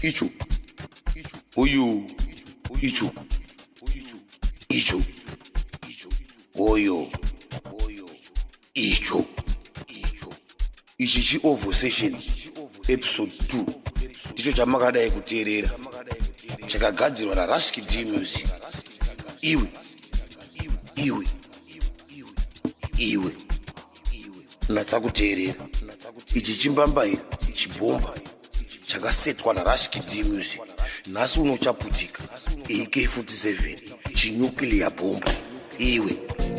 Ichu. Oyo. Ichu. Oyo. Ichu. Ichichi Ovo Session episode 2 ndicho chamakadai kuteerera chakagadzirwa naRashki D Music. Iwe natsakuteerera ichi chimbambaira chibhomba chakasetwa naRashki D Music. Nhasi unochaputika AK47 chinuclear bomba. Iwe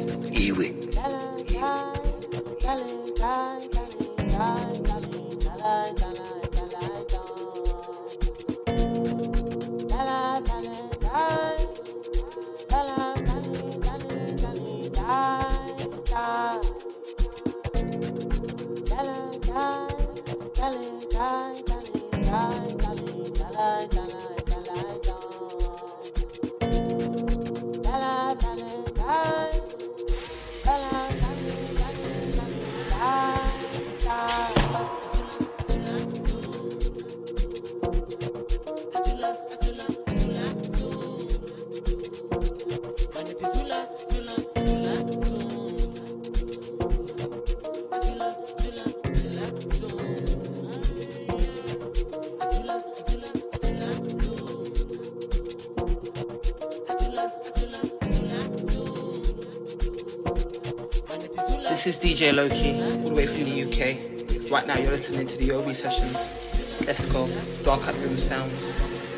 This is DJ Loki, all the way from the UK. Right now you're listening to the OV sessions. Let's go. Dark At Room Sounds.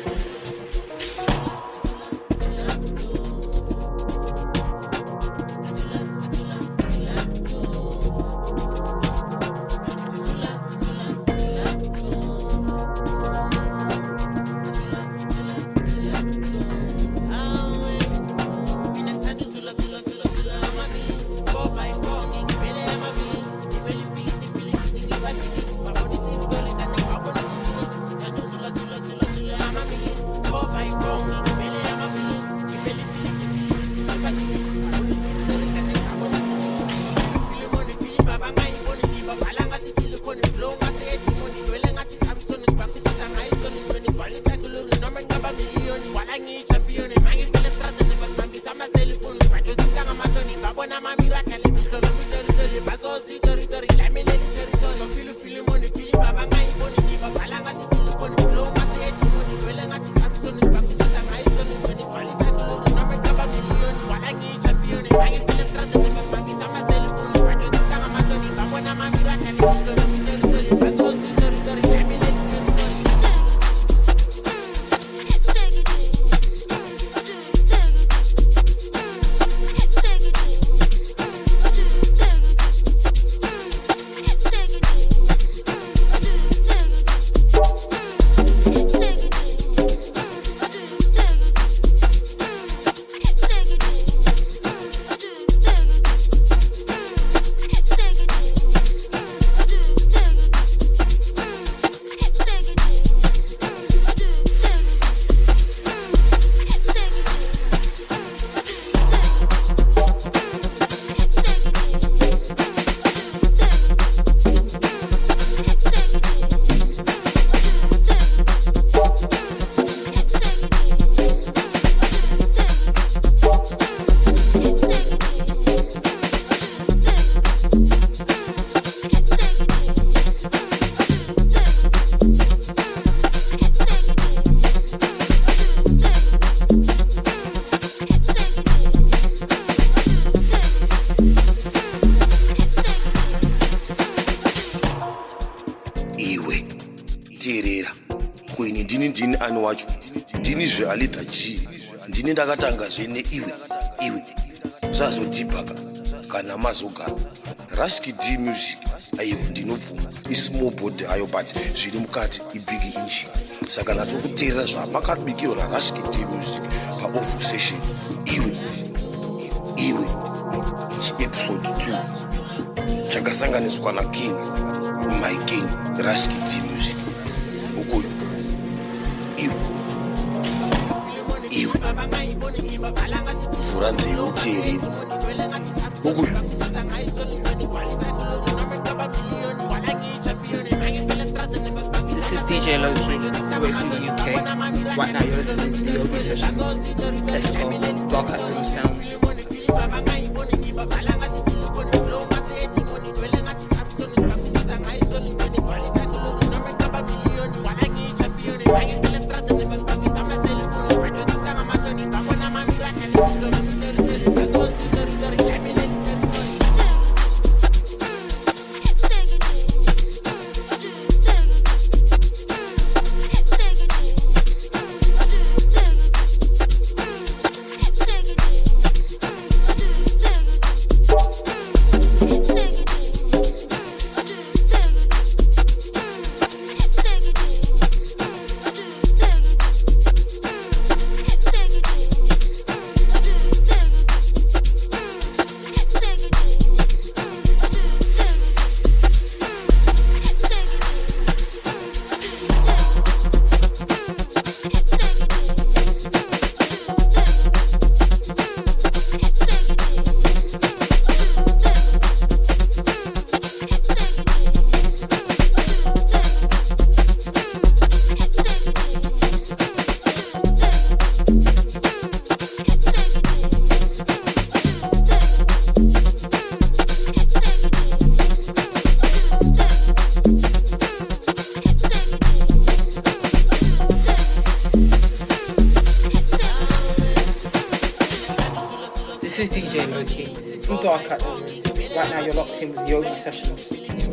ndinizve alidha G ndini ndakatanga zvene iwe usazodhibhaka kana mazogara. Rashki D Music aivo ndinobvuma ismall board ayo but zviri mukati ibig engine. Saka natsokuteerera zvamakabikirwa naRashki D Music paOvo Session. Iwe episode 2 chakasanganiswa naKing My King Rashki D Music. Ukoyo mvura nzeve uteereri ukoyo This is DJ Loki, all the way from the UK. Right now you're listening to the OB sessions. Let's go. Dark Hat Room Sounds. This is DJ Loki from Dark Hat. Right now you're locked in with the OB sessions.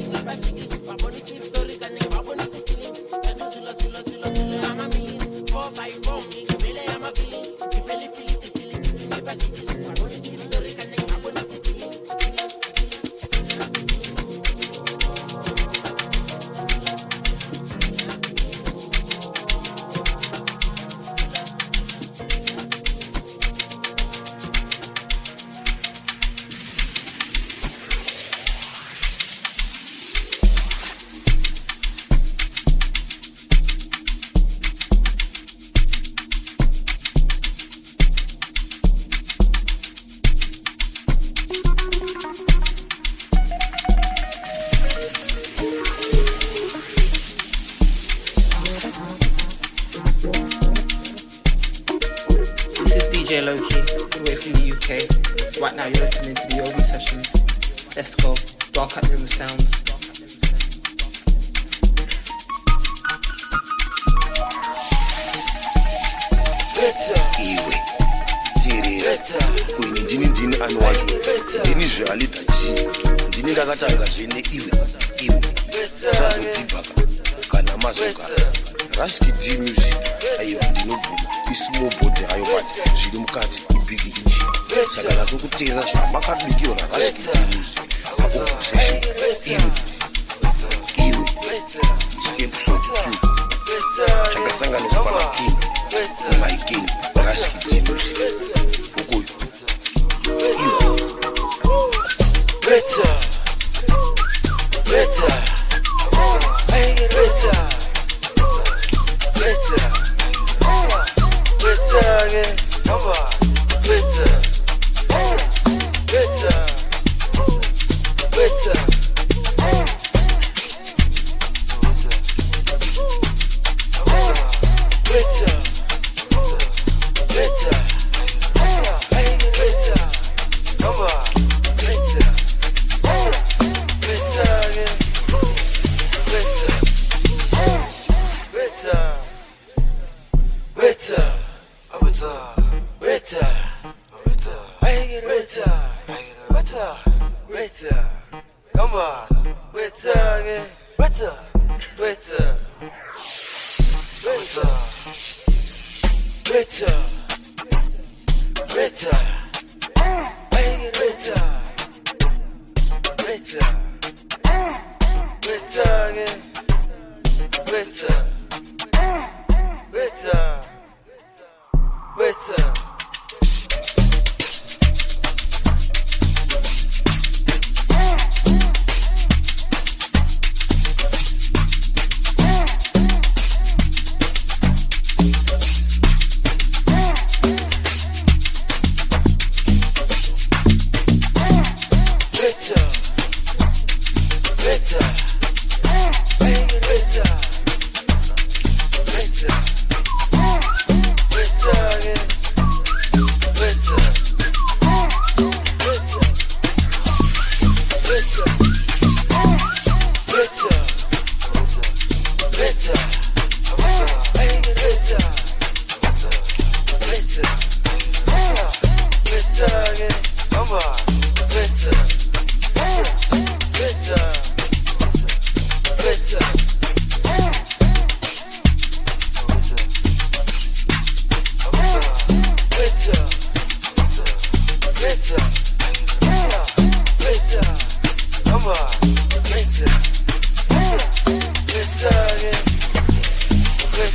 DJ Loki, all the way from the UK. Right now you're listening to the OB sessions. Let's go. Dark Hat Room Sounds. Iwe tirira kwenye ndini anwacho ndini zvealita chi ndini ndakatanga zvene iwe zvazotibhaka kana mazoka Rashki D Music ayo ndinobvuma ismall body ayo but zviri mukati ibig engine saka nazokutera zvamakabikirwa naRashki D Music paobsession iwe episode 2 chakasanganiswa naking my king Rashki D Music ukoyo iwe better I get better again, number better.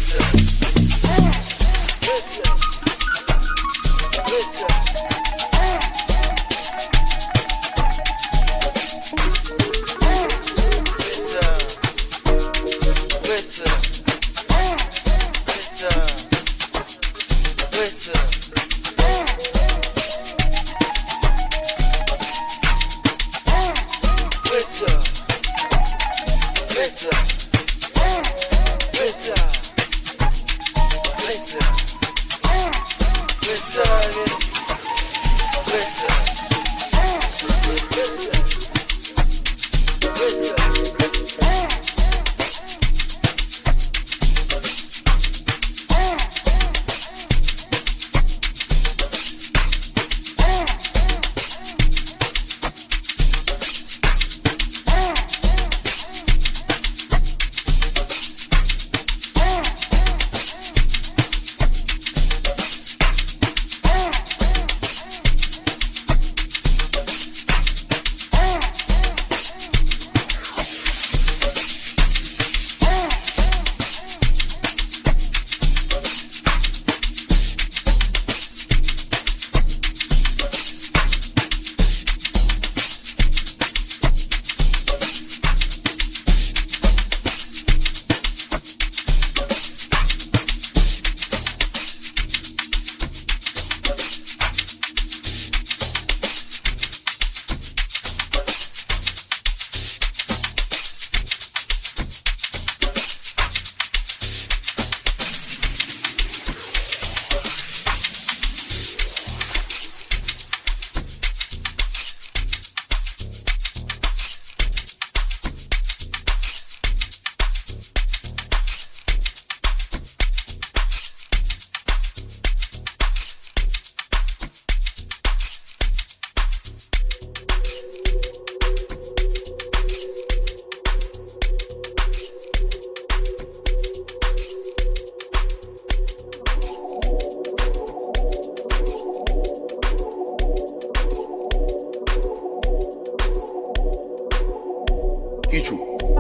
icho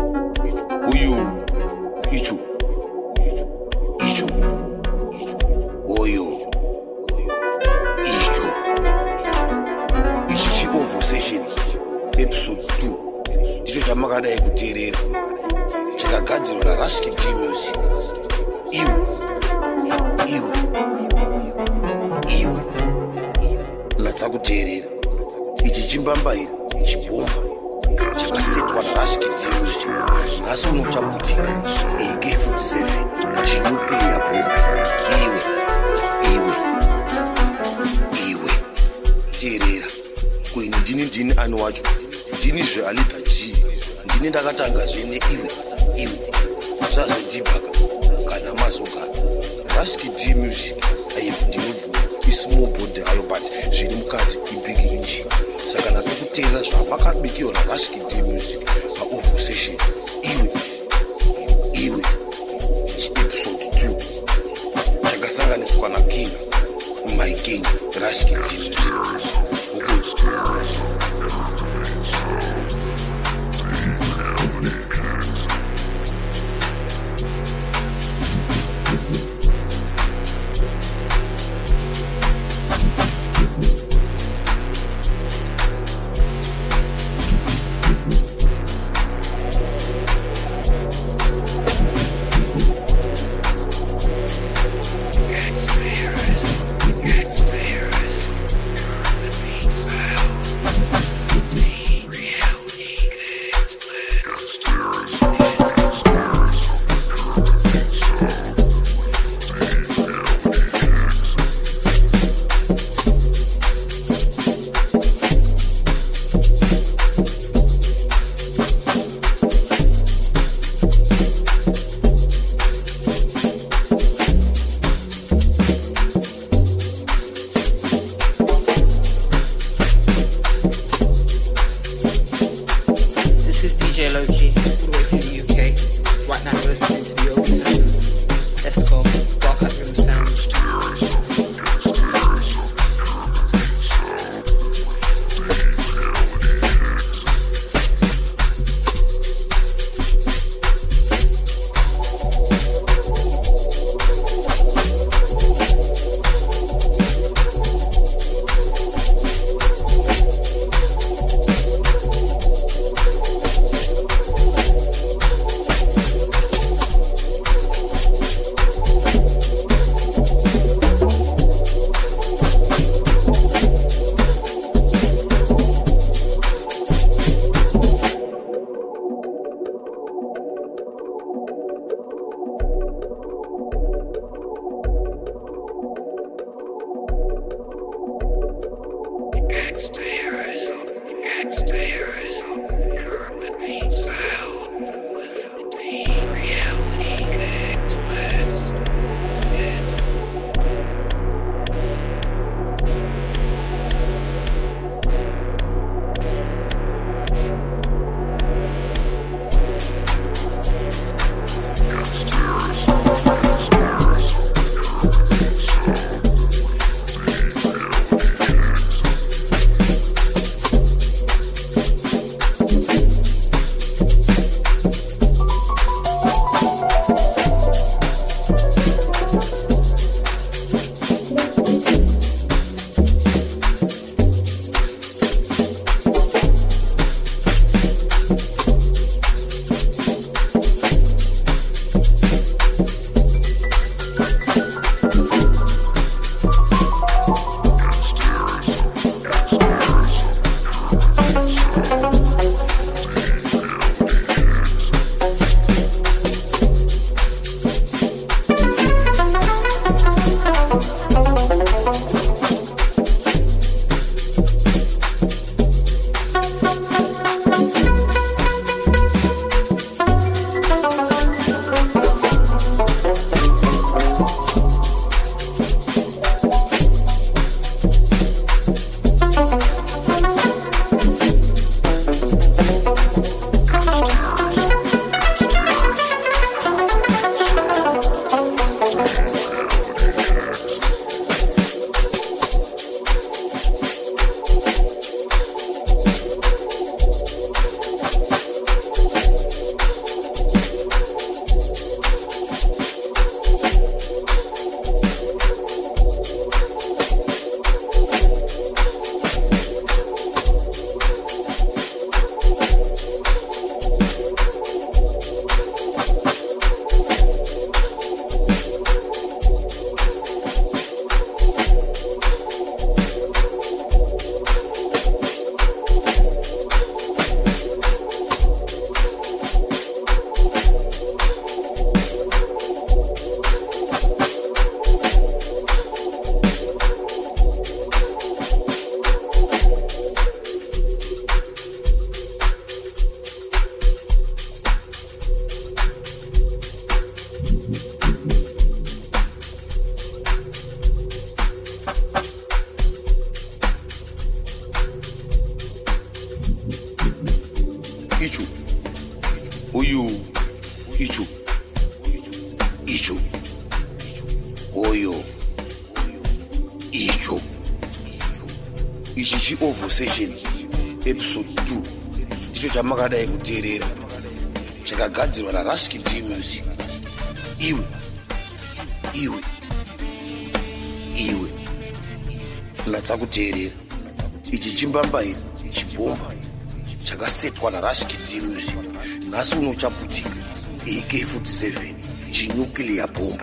uyu icho oyo icho ichi chibovu session episode 2 ndicho chamakadai kuteerera chakagadzirwa naRashki D Music. iwe natsakuteerera ichi chimbambaira chibhomba chakasetwa naRashki D Music. Nhasi unochaputika AK47 chinuclear bomb. Iwe teerera kwini ndini ani wacho ndinizve Alida G ndini ndakatangazve neiwe usazodhibhaka kana mazogara. Rashki D Music aibva ndinobvuma ismall body ayo but zviri mukati ibig engine. Saka natsokuteerera zvamakaribikirwa naRashki D Music paOVO Session. Iwe episode 2 chakasanganiswa naKing My King Rashki D Music. Session episode 2 ndicho chamakadai kuteerera chakagadzirwa naRasky D Music. iwe latsa kuteerera ichi chimbambaira chibhomba chakasetwa naRasky D Music. Nhasi unochaputika AK47 chinuclear bomb.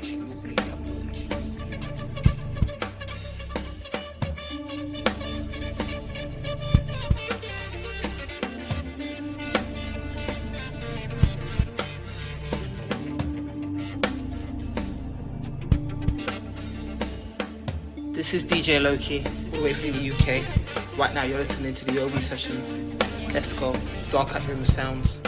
This is DJ Loki, all the way from the UK. Right now you're listening to the Obi Sessions. Let's go. Dark Hat River Sounds.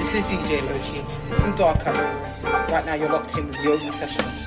This is DJ Loki from Dark Up. Right now you're locked in with Yogi Sessions.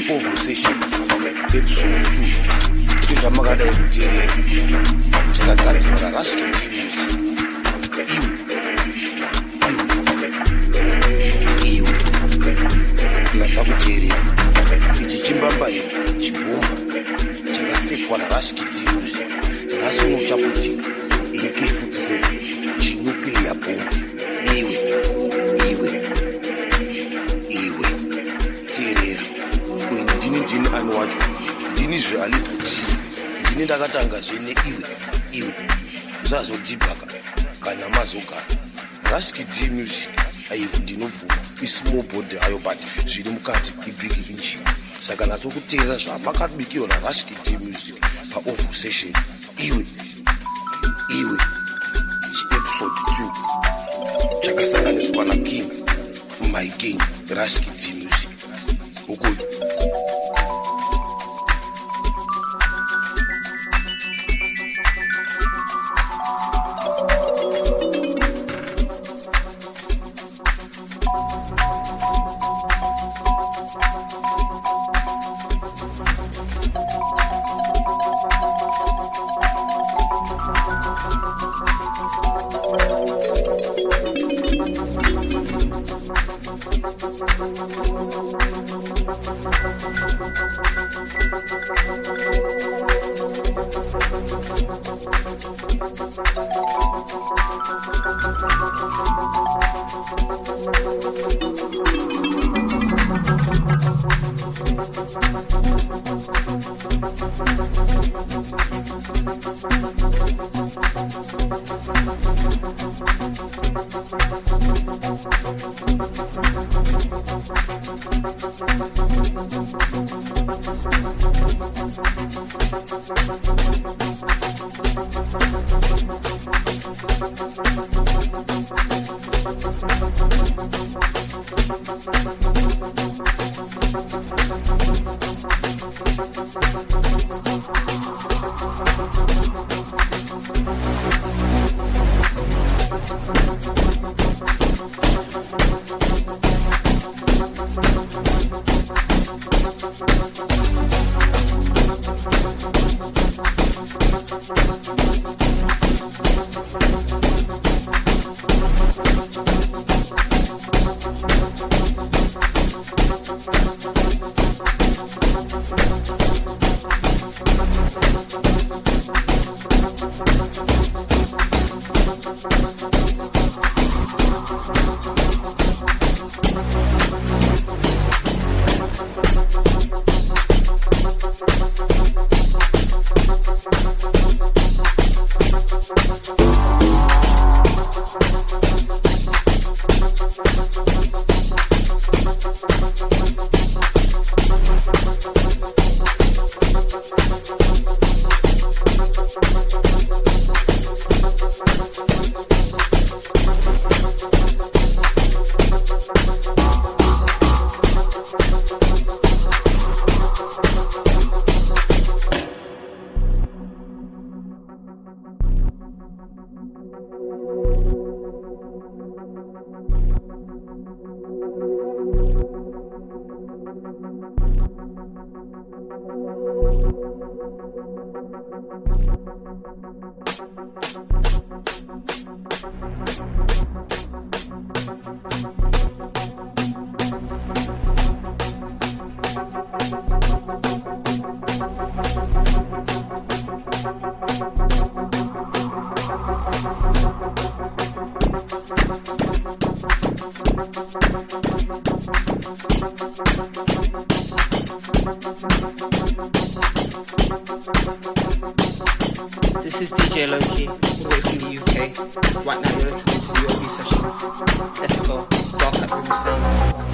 oval session episode 2 izvamakadai kuteerera chakagadzirwa Rashki D iwe ngatsa kuteerera ichi chimbambayo chibhomba chakasetwa naRashki D nhasi unochaputika AK-47 chinuclear bomb iwe teerera kuini ndini ani wacho ndini zvealipa chii ndini ndakatangazve neiwe uzazodhibhaka kana mazogara Rashki D music aiwe ndinobvuma ismall body ayo but zviri mukati ibig engine saka natso kuteerera zvamakabikirwa naRashki D music paoval session iwe episode 2 chakasanganiswa naking my king Rashki D music ukoyo. This is DJ Loki, all the way from the UK. Right now you're listening to the OB sessions. Let's go. Dark Hat River Sounds.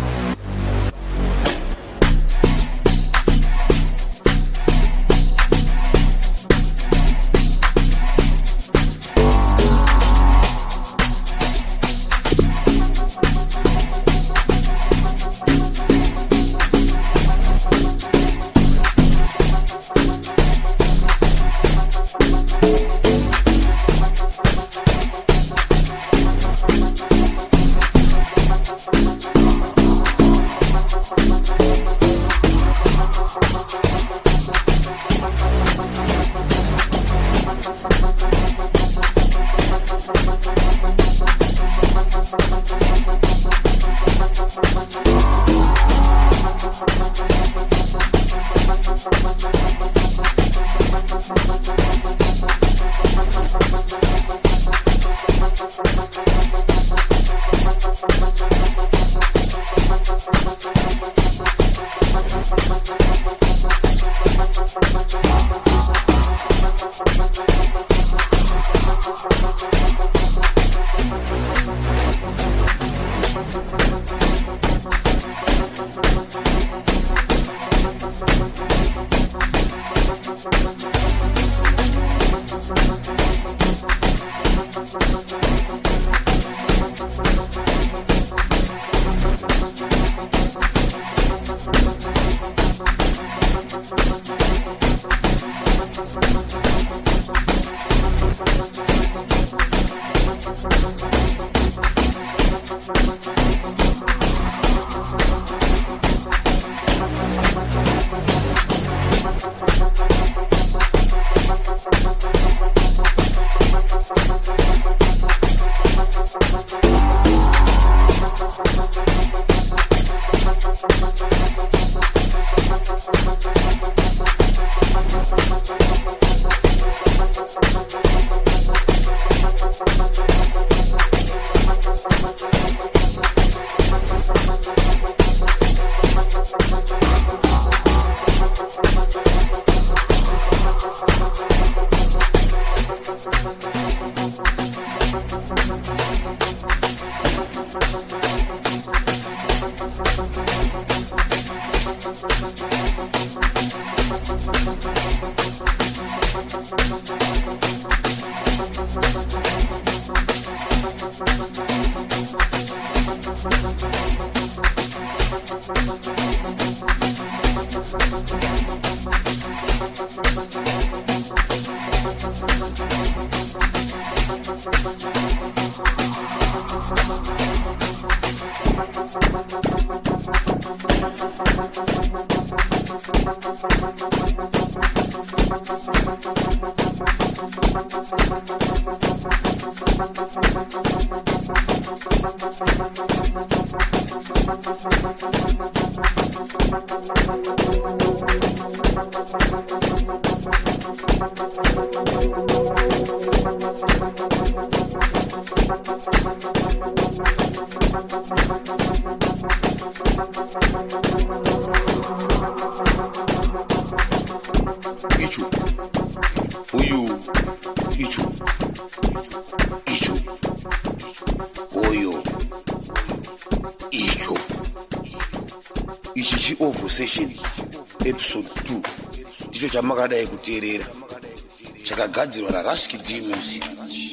Episode 2 ndicho chamakadai kuteerera chakagadzirwa naRashki D Music.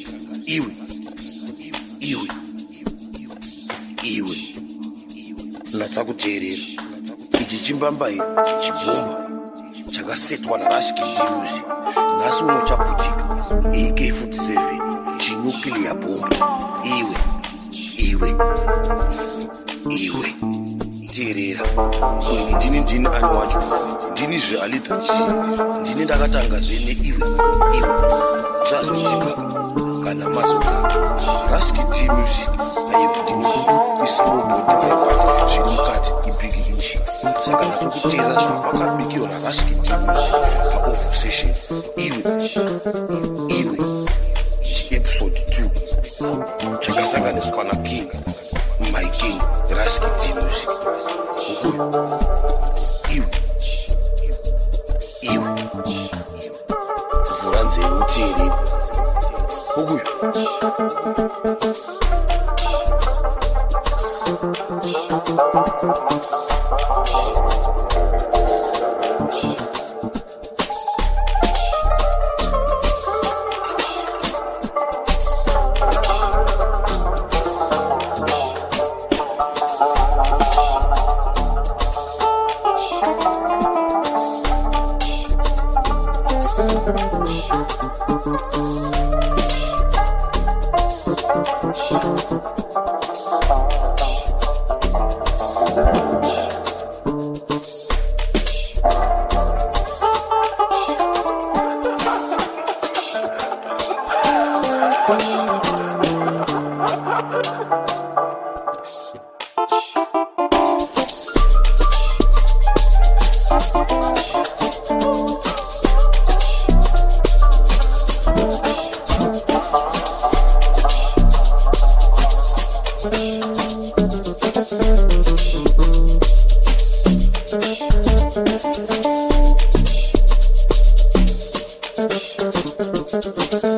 Iwe natsa kuteerera ichi chimbambaira chibhomba chakasetwa naRashki D Music. Nhasi uno chaputika AK47 chinuclear bomb. Iwe teerera ini ndini ani wacho ndini zvealidhachi ndini ndakatanga zvene iwe zvazotika kana mazoka Rashki D Music ayekudini isinoboda ayebata zviri mukati ibig inchi saka natsokuteera zvavakabikirwa naRashki D Music paOVU Session. Iwe episode 2 chakasanganiswa naKing My King Rashki D Music. Iwe vhura nzeve uteerere ukuyo. Thank